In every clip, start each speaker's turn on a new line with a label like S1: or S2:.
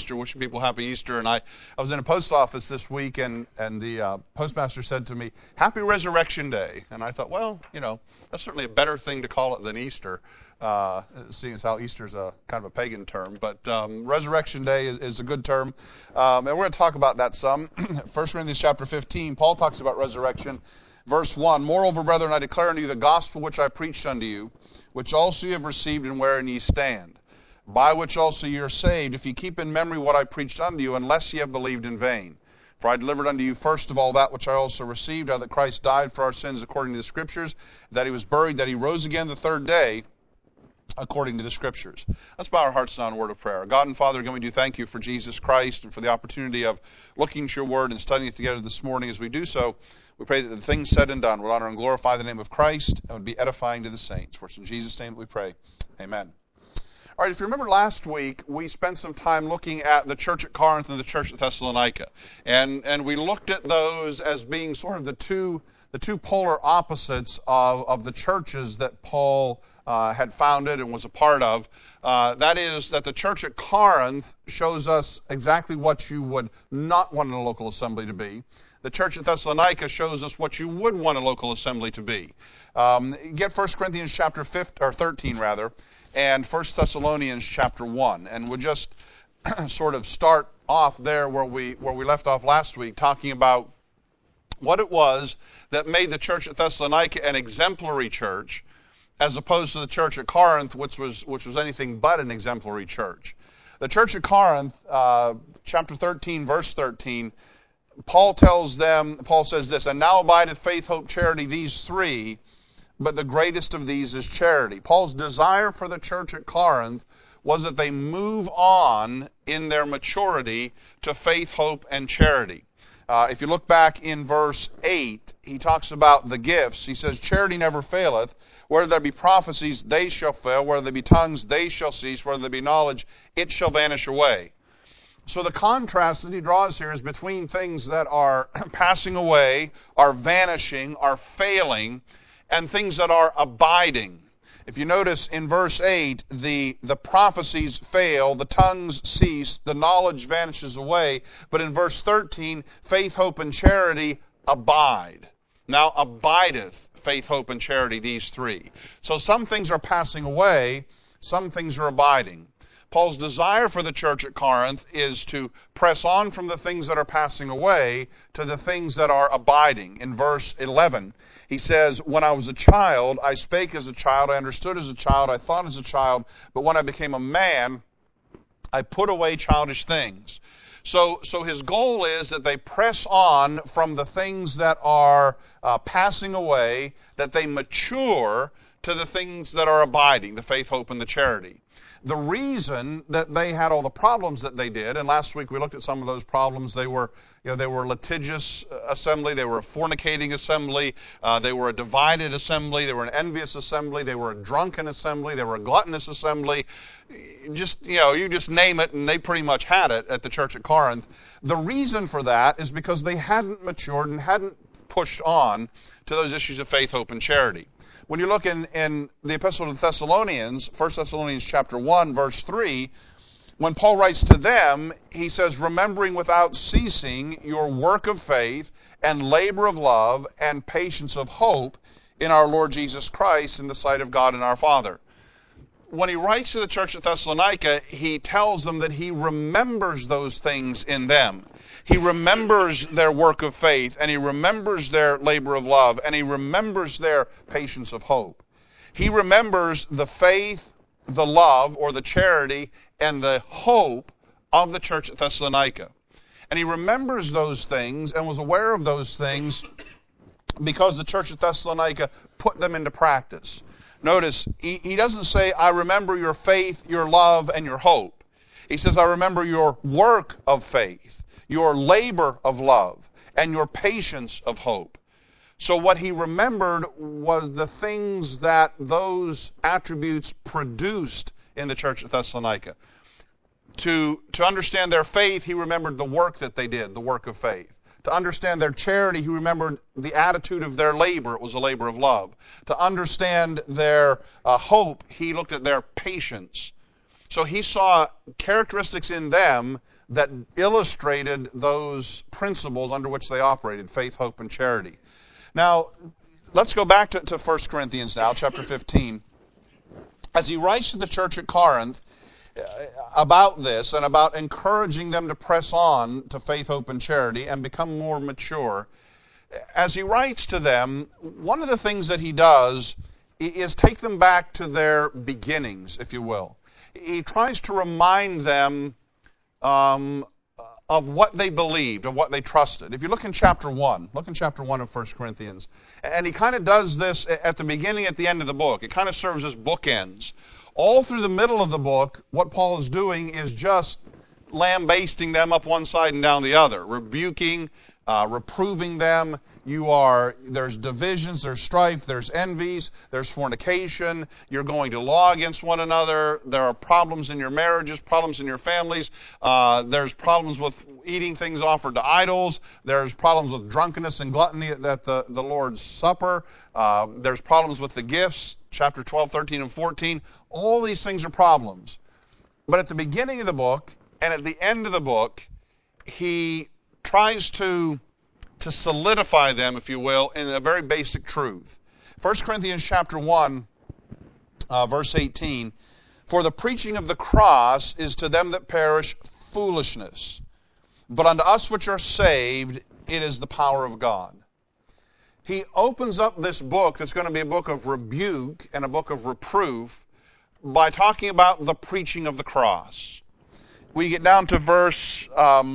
S1: wishing people happy Easter. And I was in a post office this week, and the postmaster said to me, "Happy Resurrection Day." And I thought, well, that's certainly a better thing to call it than Easter, seeing as how Easter's a kind of a pagan term. But Resurrection Day is a good term. And we're going to talk about that some. 1 Corinthians chapter 15, Paul talks about resurrection. Verse 1, "Moreover, brethren, I declare unto you the gospel which I preached unto you, which also ye have received, and wherein ye stand, by which also ye are saved, if ye keep in memory what I preached unto you, unless ye have believed in vain. For I delivered unto you first of all that which I also received, how that Christ died for our sins according to the Scriptures, that he was buried, that he rose again the third day, according to the Scriptures." Let's bow our hearts now in a word of prayer. God and Father, again, we do thank you for Jesus Christ and for the opportunity of looking at your word and studying it together this morning. As we do so, we pray that the things said and done will honor and glorify the name of Christ and would be edifying to the saints. For it's in Jesus' name that we pray. Amen. All right, if you remember last week, we spent some time looking at the church at Corinth and the church at Thessalonica. And we looked at those as being sort of the two polar opposites of the churches that Paul had founded and was a part of. That is, that the church at Corinth shows us exactly what you would not want a local assembly to be. The church at Thessalonica shows us what you would want a local assembly to be. Get 1 Corinthians chapter 13, and 1 Thessalonians chapter 1. And we'll just sort of start off there where we left off last week, talking about what it was that made the church at Thessalonica an exemplary church, as opposed to the church at Corinth, which was anything but an exemplary church. The church at Corinth, chapter 13, verse 13, Paul says this, "And now abideth faith, hope, charity, these three, but the greatest of these is charity." Paul's desire for the church at Corinth was that they move on in their maturity to faith, hope, and charity. If you look back in verse 8, he talks about the gifts. He says, "Charity never faileth. Whether there be prophecies, they shall fail. Whether there be tongues, they shall cease. Whether there be knowledge, it shall vanish away." So the contrast that he draws here is between things that are passing away, are vanishing, are failing, and things that are abiding. If you notice in verse 8, the prophecies fail, the tongues cease, the knowledge vanishes away. But in verse 13, faith, hope, and charity abide. Now abideth faith, hope, and charity, these three. So some things are passing away, some things are abiding. Paul's desire for the church at Corinth is to press on from the things that are passing away to the things that are abiding. In verse 11, he says, "When I was a child, I spake as a child, I understood as a child, I thought as a child, but when I became a man, I put away childish things." So his goal is that they press on from the things that are passing away, that they mature to the things that are abiding, the faith, hope, and the charity. The reason that they had all the problems that they did, and last week we looked at some of those problems, they were a litigious assembly, they were a fornicating assembly, they were a divided assembly, they were an envious assembly, they were a drunken assembly, they were a gluttonous assembly. You just name it, and they pretty much had it at the church at Corinth. The reason for that is because they hadn't matured and hadn't pushed on to those issues of faith, hope, and charity. When you look in the Epistle to the Thessalonians, 1 Thessalonians chapter 1, verse 3, when Paul writes to them, he says, "Remembering without ceasing your work of faith and labor of love and patience of hope in our Lord Jesus Christ in the sight of God and our Father." When he writes to the church at Thessalonica, he tells them that he remembers those things in them. He remembers their work of faith, and he remembers their labor of love, and he remembers their patience of hope. He remembers the faith, the love, or the charity, and the hope of the church at Thessalonica. And he remembers those things and was aware of those things because the church at Thessalonica put them into practice. Notice, he doesn't say, "I remember your faith, your love, and your hope." He says, "I remember your work of faith, your labor of love, and your patience of hope." So what he remembered was the things that those attributes produced in the church at Thessalonica. To understand their faith, he remembered the work that they did, the work of faith. To understand their charity, he remembered the attitude of their labor. It was a labor of love. To understand their hope, he looked at their patience. So he saw characteristics in them that illustrated those principles under which they operated: faith, hope, and charity. Now, let's go back to 1 Corinthians now, chapter 15. As he writes to the church at Corinth about this and about encouraging them to press on to faith, hope, and charity and become more mature, as he writes to them, one of the things that he does is take them back to their beginnings, if you will. He tries to remind them of what they believed, of what they trusted. If you look in chapter 1, of 1 Corinthians, and he kind of does this at the beginning, at the end of the book. It kind of serves as bookends. All through the middle of the book, what Paul is doing is just lambasting them up one side and down the other, rebuking, reproving them. There's divisions, there's strife, there's envies, there's fornication. You're going to law against one another. There are problems in your marriages, problems in your families. There's problems with eating things offered to idols. There's problems with drunkenness and gluttony at the Lord's Supper. There's problems with the gifts, chapter 12, 13, and 14. All these things are problems. But at the beginning of the book and at the end of the book, he tries to solidify them, if you will, in a very basic truth. 1 Corinthians chapter 1, verse 18, "For the preaching of the cross is to them that perish foolishness, but unto us which are saved it is the power of God." He opens up this book that's going to be a book of rebuke and a book of reproof by talking about the preaching of the cross. We get down to verse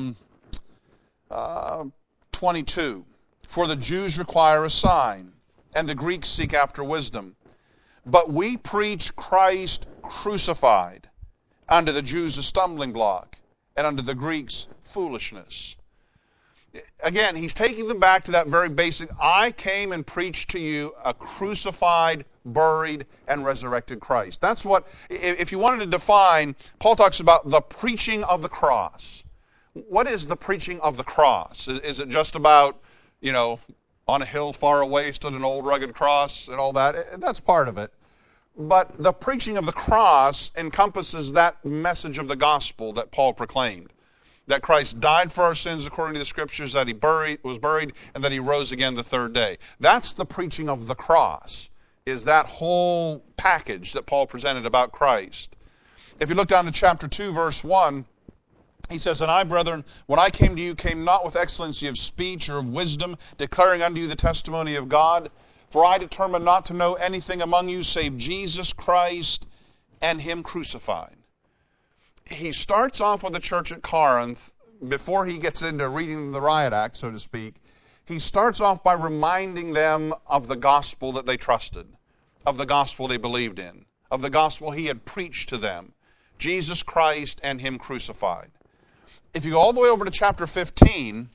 S1: 22. "For the Jews require a sign, and the Greeks seek after wisdom. But we preach Christ crucified, unto the Jews a stumbling block, and unto the Greeks foolishness." Again, he's taking them back to that very basic: I came and preached to you a crucified, buried, and resurrected Christ. That's what, if you wanted to define, Paul talks about the preaching of the cross. What is the preaching of the cross? Is it just about, on a hill far away stood an old rugged cross and all that? That's part of it. But the preaching of the cross encompasses that message of the gospel that Paul proclaimed. That Christ died for our sins according to the Scriptures, that he was buried, and that he rose again the third day. That's the preaching of the cross, is that whole package that Paul presented about Christ. If you look down to chapter 2, verse 1, he says, "And I, brethren, when I came to you, came not with excellency of speech or of wisdom, declaring unto you the testimony of God. For I determined not to know anything among you save Jesus Christ and him crucified." He starts off with the church at Corinth, before he gets into reading the riot act, so to speak. He starts off by reminding them of the gospel that they trusted, of the gospel they believed in, of the gospel he had preached to them, Jesus Christ and him crucified. If you go all the way over to chapter 15,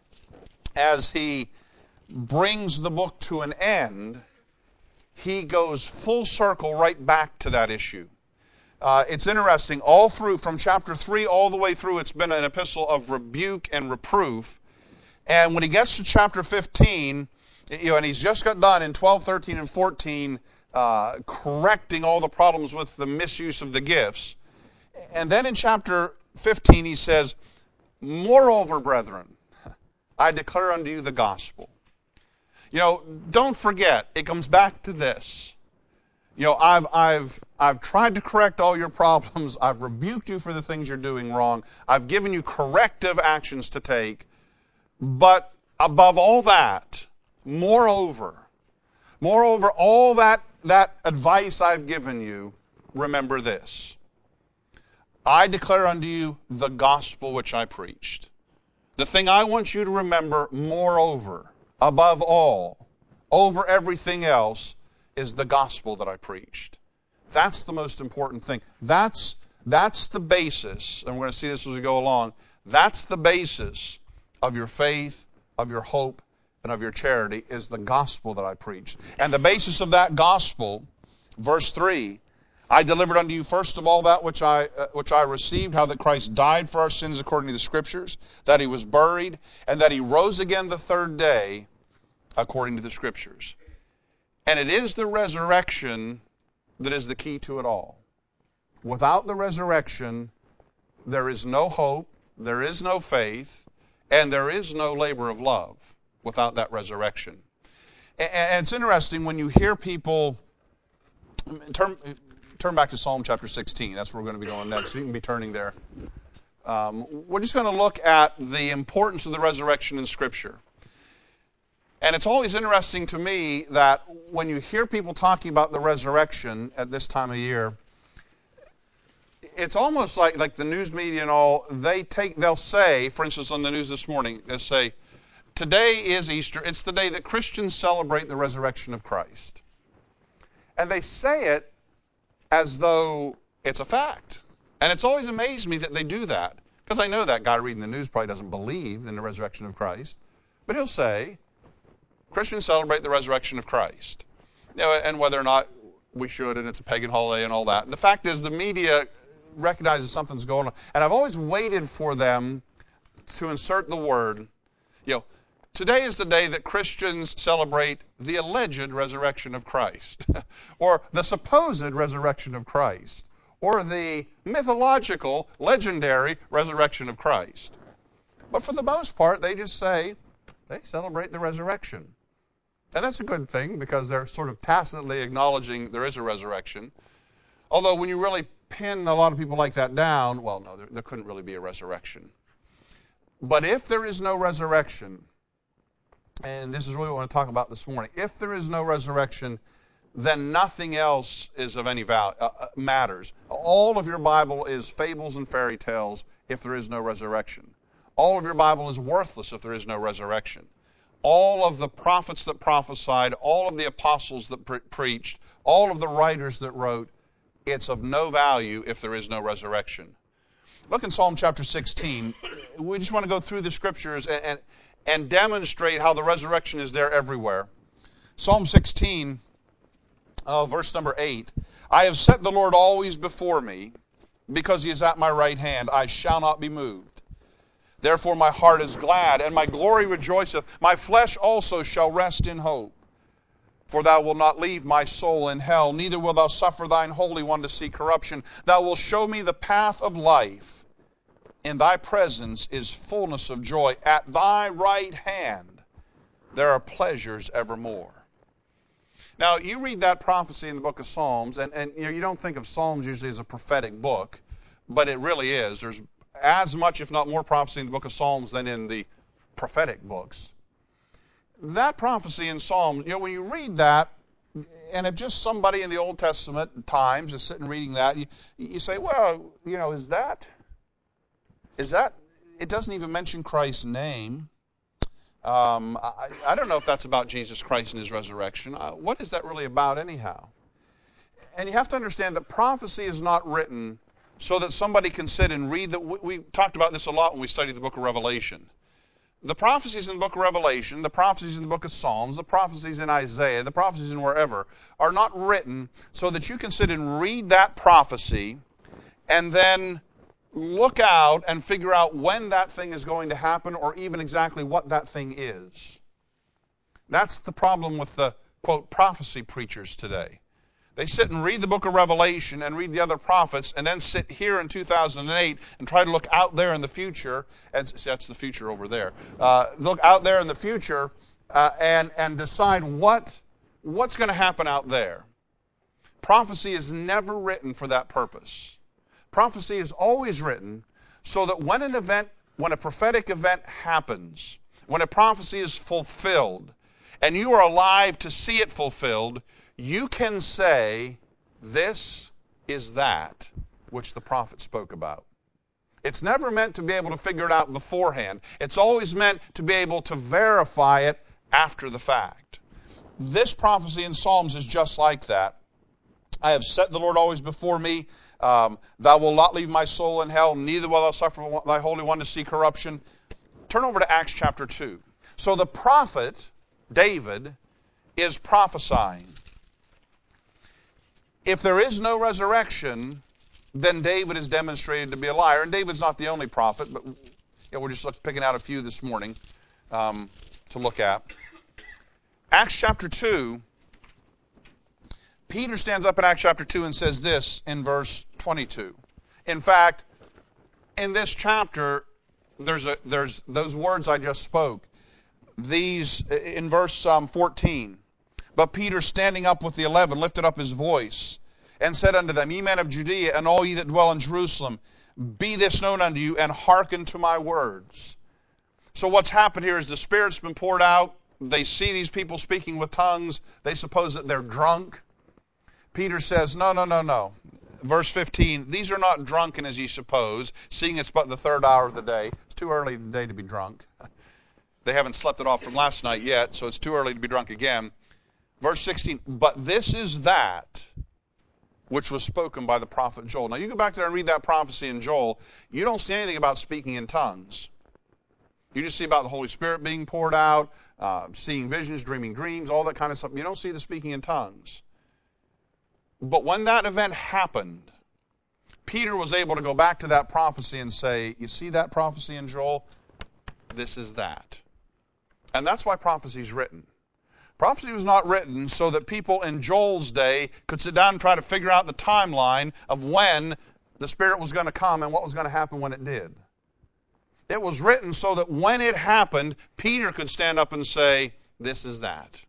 S1: as he brings the book to an end, he goes full circle right back to that issue. It's interesting, all through, from chapter 3 all the way through, it's been an epistle of rebuke and reproof. And when he gets to chapter 15, and he's just got done in 12, 13, and 14, correcting all the problems with the misuse of the gifts. And then in chapter 15 he says, "Moreover, brethren, I declare unto you the gospel." Don't forget, it comes back to this. I've tried to correct all your problems. I've rebuked you for the things you're doing wrong. I've given you corrective actions to take. But above all that, moreover, all that advice I've given you, remember this: I declare unto you the gospel which I preached. The thing I want you to remember, moreover, above all, over everything else, is the gospel that I preached. That's the most important thing. That's the basis, and we're going to see this as we go along, that's the basis of your faith, of your hope, and of your charity, is the gospel that I preached. And the basis of that gospel, verse 3, "I delivered unto you first of all that which I received, how that Christ died for our sins according to the Scriptures, that he was buried, and that he rose again the third day according to the Scriptures." And it is the resurrection that is the key to it all. Without the resurrection, there is no hope, there is no faith, and there is no labor of love without that resurrection. And it's interesting when you hear people, turn back to Psalm chapter 16. That's where we're going to be going next. So you can be turning there. We're just going to look at the importance of the resurrection in Scripture. And it's always interesting to me that when you hear people talking about the resurrection at this time of year, it's almost like the news media and all, they'll say, for instance, on the news this morning, they'll say, today is Easter. It's the day that Christians celebrate the resurrection of Christ. And they say it as though it's a fact. And it's always amazed me that they do that. Because I know that guy reading the news probably doesn't believe in the resurrection of Christ. But he'll say, Christians celebrate the resurrection of Christ. You know, and whether or not we should, and it's a pagan holiday and all that. And the fact is, the media recognizes something's going on. And I've always waited for them to insert the word, today is the day that Christians celebrate the alleged resurrection of Christ, or the supposed resurrection of Christ, or the mythological, legendary resurrection of Christ. But for the most part, they just say they celebrate the resurrection. And that's a good thing because they're sort of tacitly acknowledging there is a resurrection. Although when you really pin a lot of people like that down, well, no, there couldn't really be a resurrection. But if there is no resurrection, and this is really what I want to talk about this morning, if there is no resurrection, then nothing else is of any value, matters. All of your Bible is fables and fairy tales if there is no resurrection. All of your Bible is worthless if there is no resurrection. All of the prophets that prophesied, all of the apostles that preached, all of the writers that wrote, it's of no value if there is no resurrection. Look in Psalm chapter 16. We just want to go through the Scriptures and demonstrate how the resurrection is there everywhere. Psalm 16, verse number 8. I have set the Lord always before me, because he is at my right hand. I shall not be moved. Therefore my heart is glad, and my glory rejoiceth. My flesh also shall rest in hope. For thou wilt not leave my soul in hell, neither wilt thou suffer thine Holy One to see corruption. Thou wilt show me the path of life. In thy presence is fullness of joy. At thy right hand there are pleasures evermore. Now, you read that prophecy in the book of Psalms, and you don't think of Psalms usually as a prophetic book, but it really is. There's as much, if not more, prophecy in the book of Psalms than in the prophetic books. That prophecy in Psalms, when you read that, and if just somebody in the Old Testament times is sitting reading that, you say, well, is that, it doesn't even mention Christ's name. I don't know if that's about Jesus Christ and his resurrection. What is that really about anyhow? And you have to understand that prophecy is not written so that somebody can sit and read. We talked about this a lot when we studied the book of Revelation. The prophecies in the book of Revelation, the prophecies in the book of Psalms, the prophecies in Isaiah, the prophecies in wherever, are not written so that you can sit and read that prophecy and then look out and figure out when that thing is going to happen or even exactly what that thing is. That's the problem with the, quote, prophecy preachers today. They sit and read the book of Revelation and read the other prophets and then sit here in 2008 and try to look out there in the future. And that's the future over there. Look out there in the future and decide what's going to happen out there. Prophecy is never written for that purpose. Prophecy is always written so that when a prophetic event happens, when a prophecy is fulfilled, and you are alive to see it fulfilled, you can say, this is that which the prophet spoke about. It's never meant to be able to figure it out beforehand. It's always meant to be able to verify it after the fact. This prophecy in Psalms is just like that. I have set the Lord always before me. Thou wilt not leave my soul in hell, neither wilt thou suffer thy Holy One to see corruption. Turn over to Acts chapter 2. So the prophet, David, is prophesying. If there is no resurrection, then David is demonstrated to be a liar. And David's not the only prophet, but we're just picking out a few this morning to look at. Acts chapter 2, Peter stands up in Acts chapter 2 and says this in verse 22. In fact, in this chapter, there's those words I just spoke. These, in verse 14, but Peter, standing up with the 11, lifted up his voice and said unto them, Ye men of Judea, and all ye that dwell in Jerusalem, be this known unto you, and hearken to my words. So what's happened here is the Spirit's been poured out. They see these people speaking with tongues. They suppose that they're drunk. Peter says, no. Verse 15, these are not drunken as ye suppose, seeing it's but the third hour of the day. It's too early in the day to be drunk. They haven't slept it off from last night yet, so it's too early to be drunk again. Verse 16, but this is that which was spoken by the prophet Joel. Now you go back there and read that prophecy in Joel. You don't see anything about speaking in tongues. You just see about the Holy Spirit being poured out, seeing visions, dreaming dreams, all that kind of stuff. You don't see the speaking in tongues. But when that event happened, Peter was able to go back to that prophecy and say, you see that prophecy in Joel? This is that. And that's why prophecy is written. Prophecy was not written so that people in Joel's day could sit down and try to figure out the timeline of when the Spirit was going to come and what was going to happen when it did. It was written so that when it happened, Peter could stand up and say, this is that.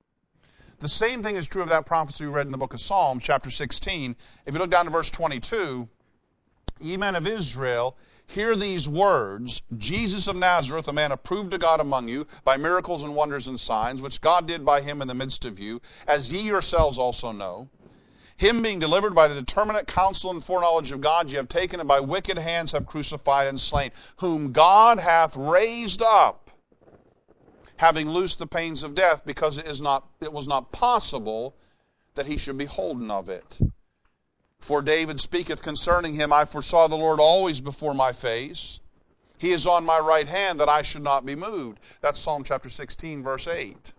S1: The same thing is true of that prophecy we read in the book of Psalms, chapter 16. If you look down to verse 22, Ye men of Israel, hear these words, Jesus of Nazareth, a man approved of God among you, by miracles and wonders and signs, which God did by him in the midst of you, as ye yourselves also know. Him being delivered by the determinate counsel and foreknowledge of God, ye have taken, and by wicked hands have crucified and slain, whom God hath raised up, having loosed the pains of death, because it was not possible that he should be holden of it. For David speaketh concerning him, I foresaw the Lord always before my face. He is on my right hand, that I should not be moved. That's Psalm chapter 16, verse 8.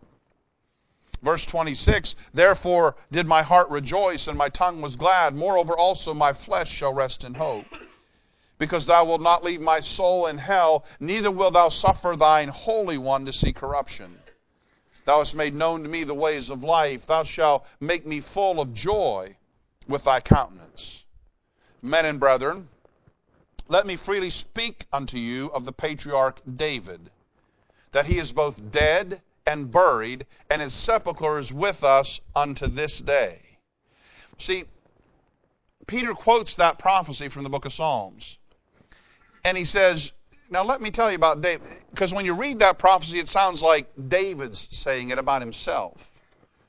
S1: Verse 26, Therefore did my heart rejoice, and my tongue was glad. Moreover also my flesh shall rest in hope. Because thou wilt not leave my soul in hell, neither wilt thou suffer thine Holy One to see corruption. Thou hast made known to me the ways of life. Thou shalt make me full of joy with thy countenance. Men and brethren, let me freely speak unto you of the patriarch David, that he is both dead and buried, and his sepulchre is with us unto this day. See, Peter quotes that prophecy from the book of Psalms. And he says, now let me tell you about David, because when you read that prophecy, it sounds like David's saying it about himself.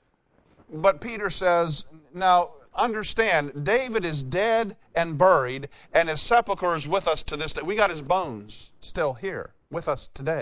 S1: But Peter says, now understand, David is dead and buried, and his sepulchre is with us to this day. We got his bones still here with us today.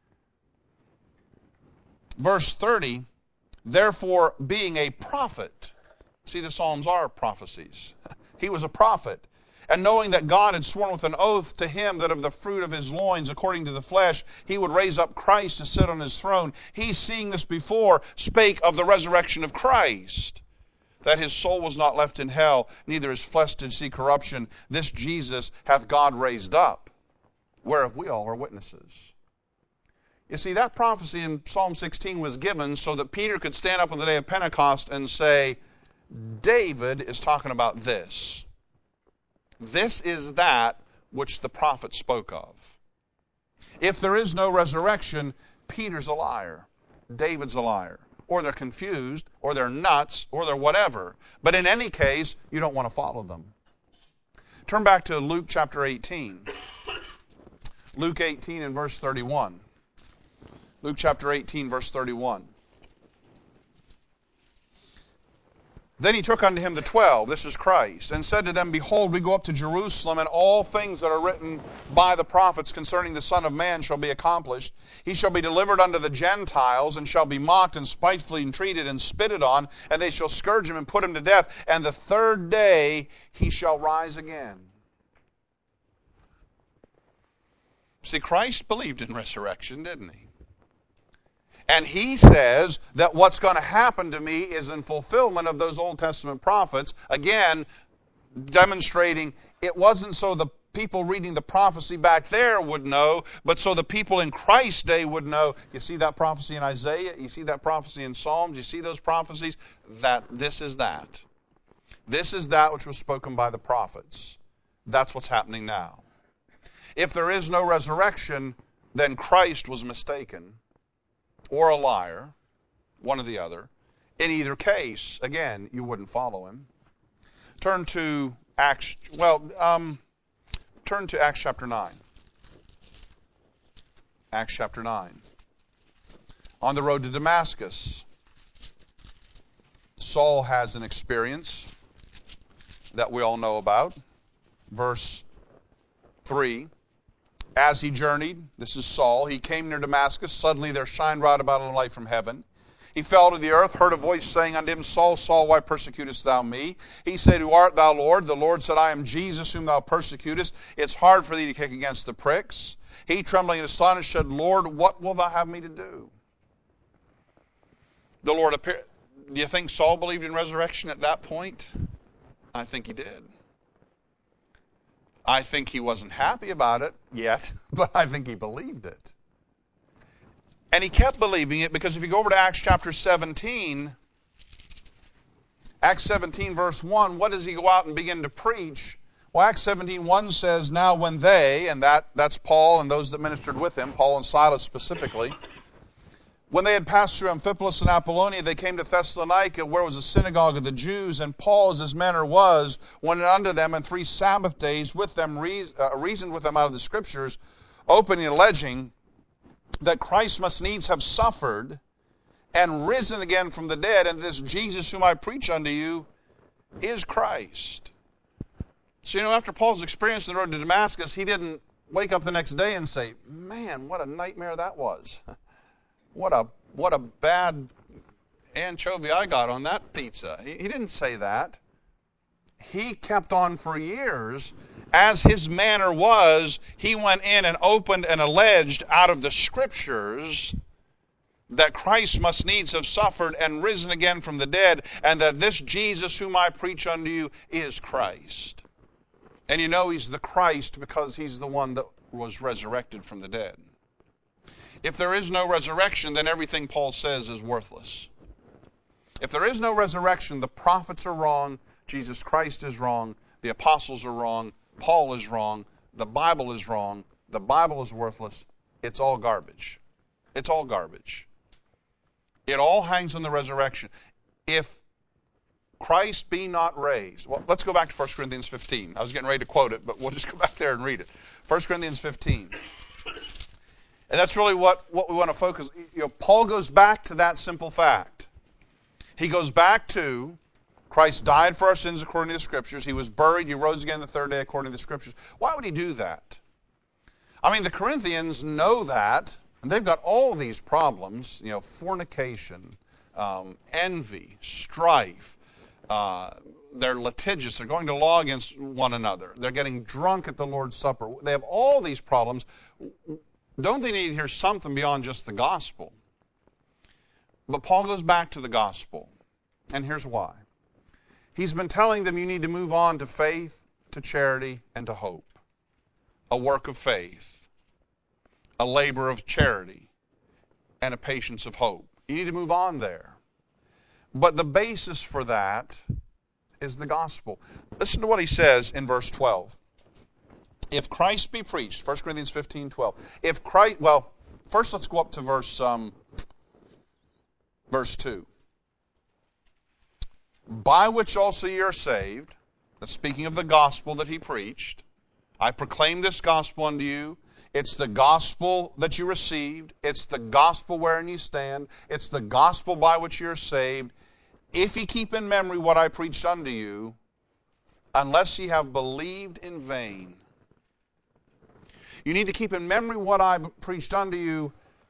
S1: Verse 30, therefore being a prophet. See, the Psalms are prophecies. He was a prophet. And knowing that God had sworn with an oath to him that of the fruit of his loins, according to the flesh, he would raise up Christ to sit on his throne, he, seeing this before, spake of the resurrection of Christ, that his soul was not left in hell, neither his flesh did see corruption. This Jesus hath God raised up, whereof we all are witnesses. You see, that prophecy in Psalm 16 was given so that Peter could stand up on the day of Pentecost and say, David is talking about this. This is that which the prophet spoke of. If there is no resurrection, Peter's a liar. David's a liar. Or they're confused, or they're nuts, or they're whatever. But in any case, you don't want to follow them. Turn back to Luke chapter 18. Luke 18 and verse 31. Luke chapter 18, verse 31. Then he took unto him the 12, this is Christ, and said to them, Behold, we go up to Jerusalem, and all things that are written by the prophets concerning the Son of Man shall be accomplished. He shall be delivered unto the Gentiles, and shall be mocked and spitefully entreated and spitted on, and they shall scourge him and put him to death, and the third day he shall rise again. See, Christ believed in resurrection, didn't he? And he says that what's going to happen to me is in fulfillment of those Old Testament prophets. Again, demonstrating it wasn't so the people reading the prophecy back there would know, but so the people in Christ's day would know. You see that prophecy in Isaiah? You see that prophecy in Psalms? You see those prophecies? That this is that. This is that which was spoken by the prophets. That's what's happening now. If there is no resurrection, then Christ was mistaken or a liar, one or the other. In either case, again, you wouldn't follow him. Turn to Acts chapter 9. Acts chapter 9. On the road to Damascus, Saul has an experience that we all know about. Verse 3. As he journeyed, this is Saul, he came near Damascus. Suddenly there shined round about him a light from heaven. He fell to the earth, heard a voice saying unto him, Saul, Saul, why persecutest thou me? He said, Who art thou, Lord? The Lord said, I am Jesus, whom thou persecutest. It's hard for thee to kick against the pricks. He, trembling and astonished, said, Lord, what wilt thou have me to do? The Lord appeared. Do you think Saul believed in resurrection at that point? I think he did. I think he wasn't happy about it yet, but I think he believed it. And he kept believing it, because if you go over to Acts chapter 17, Acts 17 verse 1, what does he go out and begin to preach? Well, Acts 17:1 says, Now when they, and that's Paul and those that ministered with him, Paul and Silas specifically, when they had passed through Amphipolis and Apollonia, they came to Thessalonica, where was a synagogue of the Jews, and Paul, as his manner was, went unto them, and 3 Sabbath days with them reasoned with them out of the Scriptures, opening and alleging that Christ must needs have suffered and risen again from the dead, and this Jesus whom I preach unto you is Christ. So, after Paul's experience on the road to Damascus, he didn't wake up the next day and say, man, what a nightmare that was. What a bad anchovy I got on that pizza. He didn't say that. He kept on for years. As his manner was, he went in and opened and alleged out of the Scriptures that Christ must needs have suffered and risen again from the dead, and that this Jesus whom I preach unto you is Christ. And he's the Christ because he's the one that was resurrected from the dead. If there is no resurrection, then everything Paul says is worthless. If there is no resurrection, the prophets are wrong, Jesus Christ is wrong, the apostles are wrong, Paul is wrong, the Bible is wrong, the Bible is worthless. It's all garbage. It's all garbage. It all hangs on the resurrection. If Christ be not raised, well, let's go back to 1 Corinthians 15. I was getting ready to quote it, but we'll just go back there and read it. 1 Corinthians 15. And that's really what we want to focus. Paul goes back to that simple fact. He goes back to Christ died for our sins according to the Scriptures. He was buried. He rose again the third day according to the Scriptures. Why would he do that? I mean, the Corinthians know that, and they've got all these problems, fornication, envy, strife. They're litigious. They're going to law against one another. They're getting drunk at the Lord's Supper. They have all these problems. Don't they need to hear something beyond just the gospel? But Paul goes back to the gospel, and here's why. He's been telling them you need to move on to faith, to charity, and to hope. A work of faith, a labor of charity, and a patience of hope. You need to move on there. But the basis for that is the gospel. Listen to what he says in verse 12. If Christ be preached, 1 Corinthians 15:12. If Christ, first let's go up to verse 2. By which also ye are saved, that's speaking of the gospel that he preached. I proclaim this gospel unto you. It's the gospel that you received. It's the gospel wherein you stand. It's the gospel by which you are saved. If ye keep in memory what I preached unto you, unless ye have believed in vain. You need to keep in memory what I preached unto you,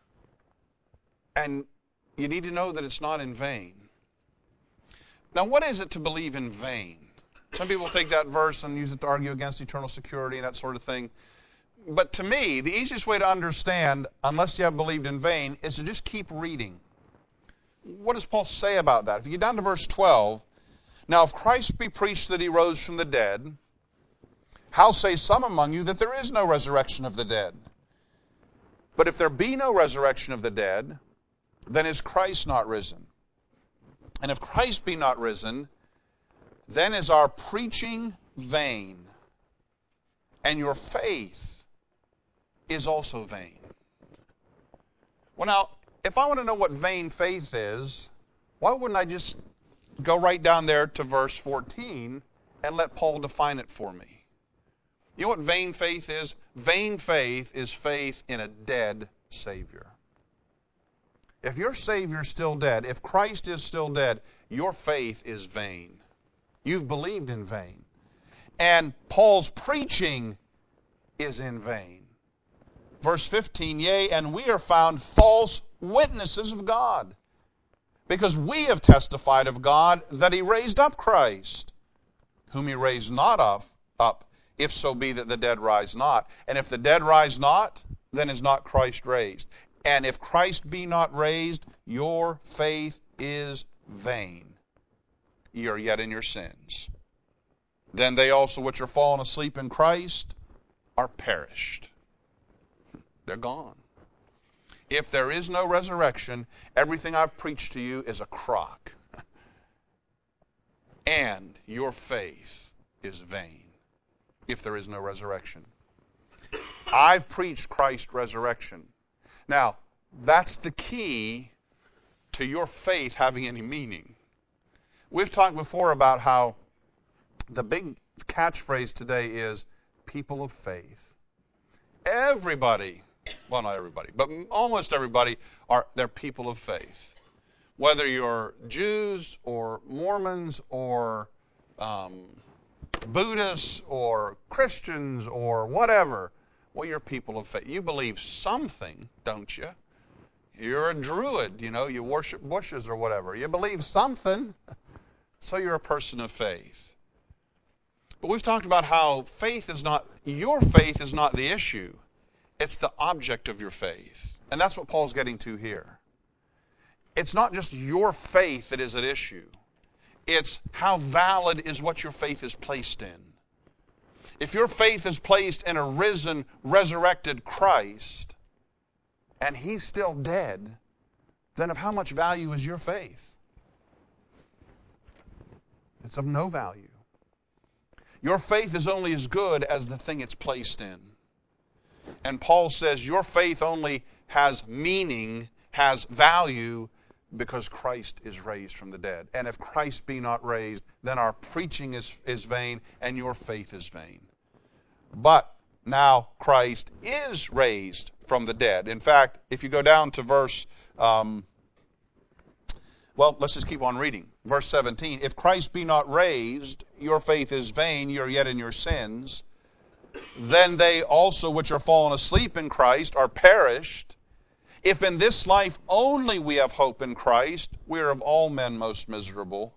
S1: and you need to know that it's not in vain. Now, what is it to believe in vain? Some people take that verse and use it to argue against eternal security and that sort of thing. But to me, the easiest way to understand, unless you have believed in vain, is to just keep reading. What does Paul say about that? If you get down to verse 12, now if Christ be preached that he rose from the dead, How say some among you that there is no resurrection of the dead? But if there be no resurrection of the dead, then is Christ not risen? And if Christ be not risen, then is our preaching vain, and your faith is also vain. Well, now, if I want to know what vain faith is, why wouldn't I just go right down there to verse 14 and let Paul define it for me? You know what vain faith is? Vain faith is faith in a dead Savior. If your Savior's still dead, if Christ is still dead, your faith is vain. You've believed in vain. And Paul's preaching is in vain. Verse 15, yea, and we are found false witnesses of God, because we have testified of God that he raised up Christ, whom he raised not up, if so be that the dead rise not. And if the dead rise not, then is not Christ raised. And if Christ be not raised, your faith is vain. Ye are yet in your sins. Then they also which are fallen asleep in Christ are perished. They're gone. If there is no resurrection, everything I've preached to you is a crock. And your faith is vain if there is no resurrection. I've preached Christ's resurrection. Now, that's the key to your faith having any meaning. We've talked before about how the big catchphrase today is people of faith. Everybody, well, not everybody, but almost everybody, they're people of faith. Whether you're Jews or Mormons or Buddhists or Christians or whatever, well, you're people of faith. You believe something, don't you? You're a Druid, you worship bushes or whatever. You believe something, so you're a person of faith. But we've talked about how your faith is not the issue. It's the object of your faith. And that's what Paul's getting to here. It's not just your faith that is at issue. It's how valid is what your faith is placed in. If your faith is placed in a risen, resurrected Christ, and he's still dead, then of how much value is your faith? It's of no value. Your faith is only as good as the thing it's placed in. And Paul says your faith only has meaning, has value, because Christ is raised from the dead. And if Christ be not raised, then our preaching is vain and your faith is vain. But now Christ is raised from the dead. In fact, if you go down to verse, let's just keep on reading. Verse 17, if Christ be not raised, your faith is vain, you are yet in your sins. Then they also which are fallen asleep in Christ are perished. If in this life only we have hope in Christ, we are of all men most miserable.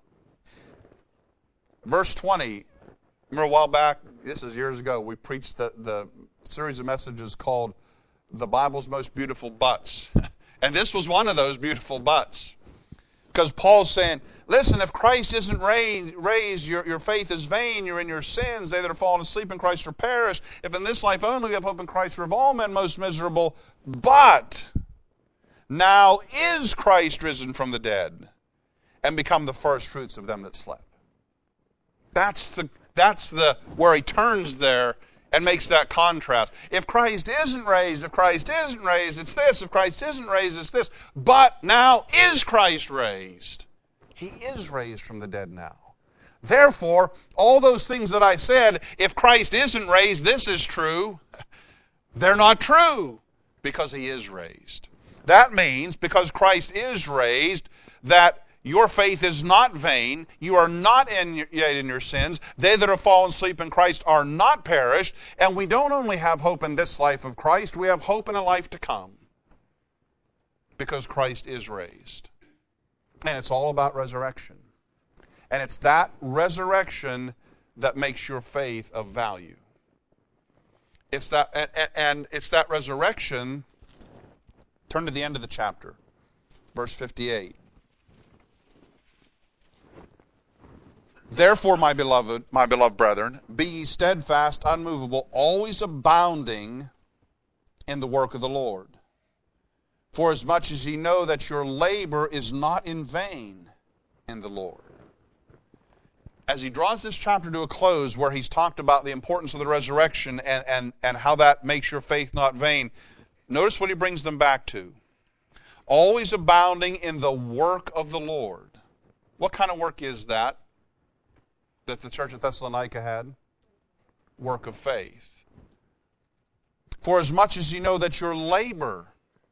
S1: Verse 20, remember a while back, this is years ago, we preached the series of messages called The Bible's Most Beautiful Buts. And this was one of those beautiful buts. Because Paul's saying, listen, if Christ isn't raised, your faith is vain, you're in your sins, they that are fallen asleep in Christ are perished. If in this life only we have hope in Christ, we're of all men most miserable. But now is Christ risen from the dead and become the first fruits of them that slept. That's the where he turns there and makes that contrast. If Christ isn't raised, it's this. If Christ isn't raised, it's this. But now is Christ raised. He is raised from the dead now. Therefore, all those things that I said, if Christ isn't raised, this is true. They're not true because he is raised. That means because Christ is raised, that your faith is not vain. You are not yet in your sins. They that have fallen asleep in Christ are not perished. And we don't only have hope in this life of Christ, we have hope in a life to come. Because Christ is raised. And it's all about resurrection. And it's that resurrection that makes your faith of value. It's that resurrection. Turn to the end of the chapter, verse 58. Therefore, my beloved brethren, be ye steadfast, unmovable, always abounding in the work of the Lord. For as much as ye know that your labor is not in vain in the Lord. As he draws this chapter to a close, where he's talked about the importance of the resurrection and how that makes your faith not vain, notice what he brings them back to. Always abounding in the work of the Lord. What kind of work is that the church of Thessalonica had? Work of faith. For as much as you know that your labor,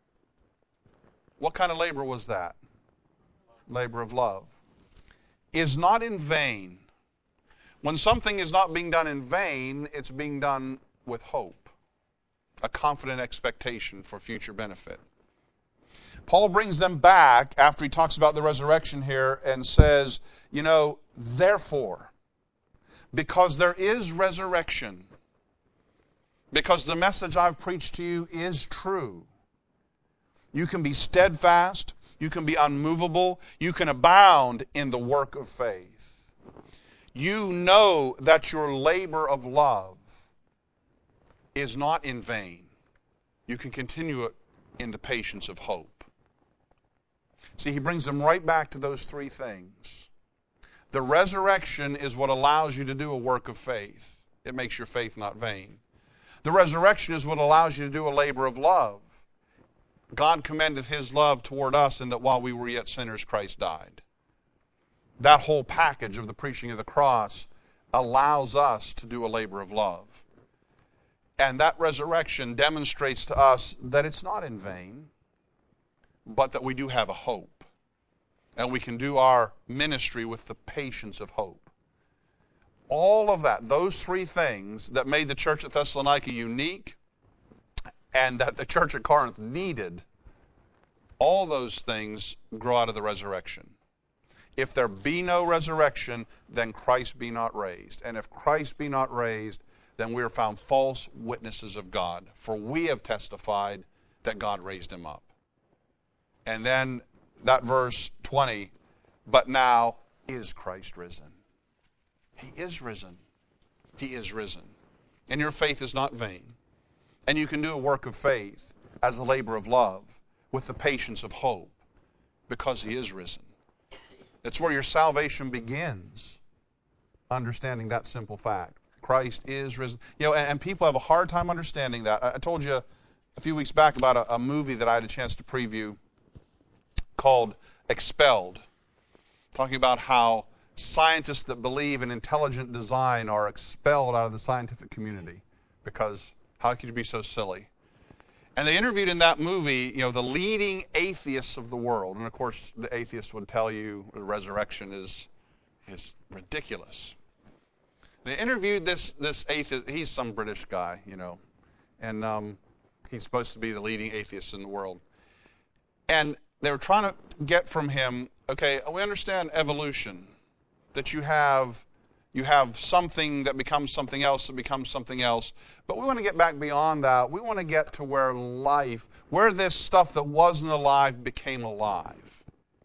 S1: what kind of labor was that? Labor of love. Is not in vain. When something is not being done in vain, it's being done with hope, a confident expectation for future benefit. Paul brings them back after he talks about the resurrection here and says, therefore, because there is resurrection, because the message I've preached to you is true, you can be steadfast, you can be unmovable, you can abound in the work of faith. You know that your labor of love is not in vain. You can continue it in the patience of hope. See, he brings them right back to those three things. The resurrection is what allows you to do a work of faith. It makes your faith not vain. The resurrection is what allows you to do a labor of love. God commendeth his love toward us in that while we were yet sinners, Christ died. That whole package of the preaching of the cross allows us to do a labor of love. And that resurrection demonstrates to us that it's not in vain, but that we do have a hope. And we can do our ministry with the patience of hope. All of that, those three things that made the church at Thessalonica unique and that the church at Corinth needed, all those things grow out of the resurrection. If there be no resurrection, then Christ be not raised. And if Christ be not raised, then we are found false witnesses of God. For we have testified that God raised him up. And then that verse 20, but now is Christ risen. He is risen. He is risen. And your faith is not vain. And you can do a work of faith as a labor of love with the patience of hope because he is risen. It's where your salvation begins, understanding that simple fact. Christ is risen. And people have a hard time understanding that. I told you a few weeks back about a movie that I had a chance to preview called Expelled, talking about how scientists that believe in intelligent design are expelled out of the scientific community because how could you be so silly? And they interviewed in that movie, the leading atheists of the world. And of course, the atheists would tell you the resurrection is ridiculous. They interviewed this atheist. He's some British guy, and he's supposed to be the leading atheist in the world. And they were trying to get from him, okay, we understand evolution, that you have something that becomes something else that becomes something else. But we want to get back beyond that. We want to get to where this stuff that wasn't alive became alive.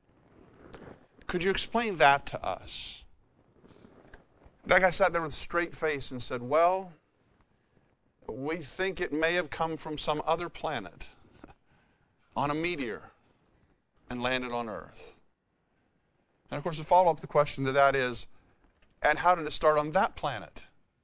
S1: Could you explain that to us? That guy sat there with a straight face and said, well, we think it may have come from some other planet on a meteor and landed on Earth. And of course, the follow-up to the question to that is, and how did it start on that planet?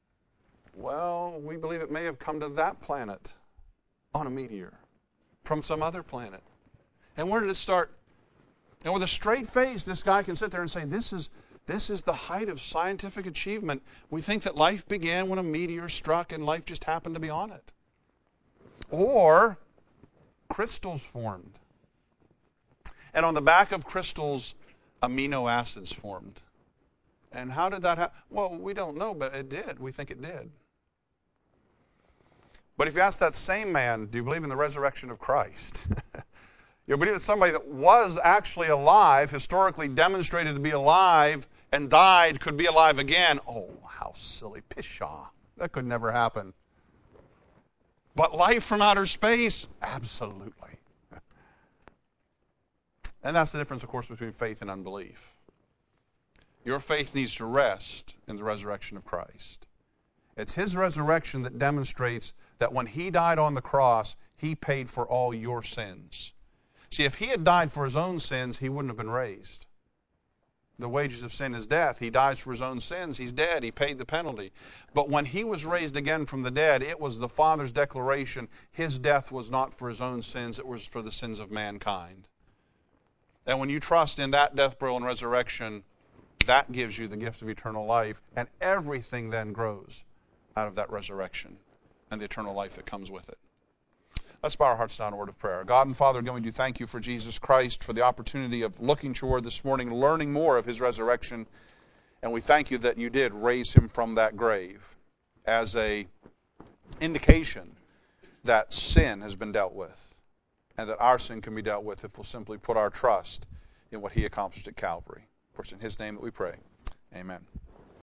S1: Well, we believe it may have come to that planet on a meteor from some other planet. And where did it start? And with a straight face, this guy can sit there and say, this is the height of scientific achievement. We think that life began when a meteor struck and life just happened to be on it. Or crystals formed. And on the back of crystals, amino acids formed. And how did that happen? Well, we don't know, but it did. We think it did. But if you ask that same man, do you believe in the resurrection of Christ? You believe that somebody that was actually alive, historically demonstrated to be alive, and died, could be alive again? Oh, how silly. Pshaw. That could never happen. But life from outer space? Absolutely. And that's the difference, of course, between faith and unbelief. Your faith needs to rest in the resurrection of Christ. It's His resurrection that demonstrates that when He died on the cross, He paid for all your sins. See, if He had died for His own sins, He wouldn't have been raised. The wages of sin is death. He dies for His own sins. He's dead. He paid the penalty. But when He was raised again from the dead, it was the Father's declaration His death was not for His own sins, it was for the sins of mankind. And when you trust in that death, burial, and resurrection, that gives you the gift of eternal life, and everything then grows out of that resurrection and the eternal life that comes with it. Let's bow our hearts down in a word of prayer. God and Father, again, we do thank You for Jesus Christ, for the opportunity of looking toward this morning, learning more of His resurrection, and we thank You that You did raise Him from that grave as an indication that sin has been dealt with, and that our sin can be dealt with if we'll simply put our trust in what He accomplished at Calvary. For it's in His name that we pray. Amen.